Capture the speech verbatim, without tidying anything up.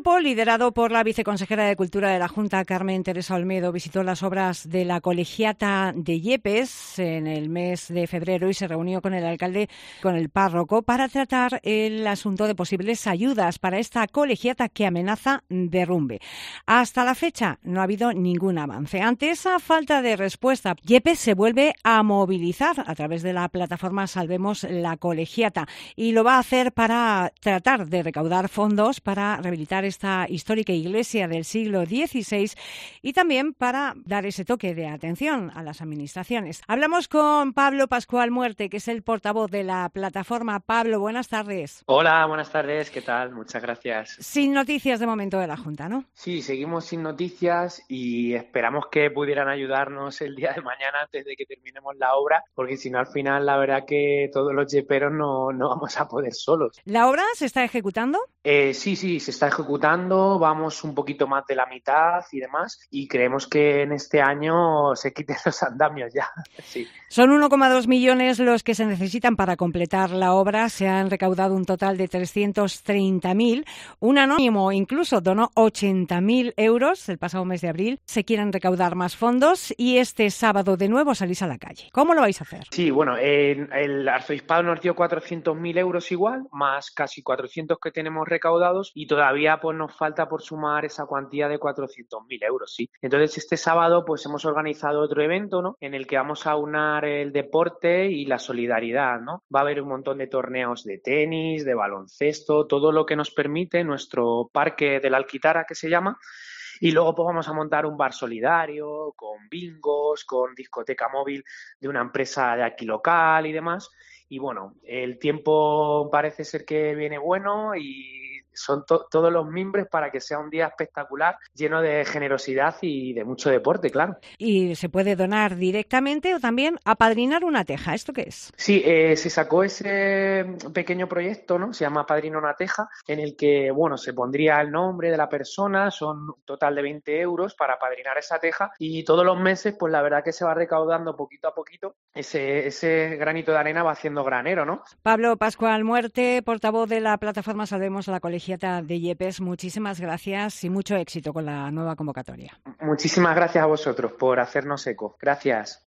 grupo, liderado por la viceconsejera de Cultura de la Junta, Carmen Teresa Olmedo, visitó las obras de la Colegiata de Yepes en el mes de febrero y se reunió con el alcalde, con el párroco, para tratar el asunto de posibles ayudas para esta colegiata que amenaza derrumbe. Hasta la fecha no ha habido ningún avance. Ante esa falta de respuesta, Yepes se vuelve a movilizar a través de la plataforma Salvemos la Colegiata y lo va a hacer para tratar de recaudar fondos para rehabilitar esta histórica iglesia del siglo dieciséis y también para dar ese toque de atención a las administraciones. Hablamos con Pablo Pascual Muerte, que es el portavoz de la plataforma. Pablo, buenas tardes. Hola, buenas tardes, ¿qué tal? Muchas gracias. Sin noticias de momento de la Junta, ¿no? Sí, seguimos sin noticias y esperamos que pudieran ayudarnos el día de mañana antes de que terminemos la obra, porque si no, al final, la verdad que todos los yeperos no, no vamos a poder solos. ¿La obra se está ejecutando? Eh, sí, sí, se está ejecutando, vamos un poquito más de la mitad y demás, y creemos que en este año se quiten los andamios ya. Sí. Son uno coma dos millones los que se necesitan para completar la obra. Se han recaudado un total de trescientos treinta mil. Un anónimo incluso donó ochenta mil euros el pasado mes de abril. Se quieren recaudar más fondos y este sábado de nuevo salís a la calle. ¿Cómo lo vais a hacer? Sí, bueno, eh, el arzobispado nos dio cuatrocientos mil euros igual, más casi cuatrocientos que tenemos recaudados y todavía pues nos falta por sumar esa cuantía de cuatrocientos mil euros, sí. Entonces este sábado pues hemos organizado otro evento, ¿no? En el que vamos a aunar el deporte y la solidaridad, ¿no? Va a haber un montón de torneos de tenis, de baloncesto, todo lo que nos permite nuestro parque de la Alquitara, que se llama. Y luego pues vamos a montar un bar solidario con bingos, con discoteca móvil de una empresa de aquí local y demás. Y bueno, el tiempo parece ser que viene bueno y son to- todos los mimbres para que sea un día espectacular, lleno de generosidad y de mucho deporte, claro. Y se puede donar directamente o también apadrinar una teja. ¿Esto qué es? Sí, eh, se sacó ese pequeño proyecto, ¿no? Se llama Padrino una Teja, en el que, bueno, se pondría el nombre de la persona, son un total de veinte euros para padrinar esa teja y todos los meses, pues la verdad que se va recaudando poquito a poquito, ese, ese granito de arena va haciendo granero, ¿no? Pablo Pascual Muerte, portavoz de la plataforma Salvemos la Colegiata de Yepes, muchísimas gracias y mucho éxito con la nueva convocatoria. Muchísimas gracias a vosotros por hacernos eco. Gracias.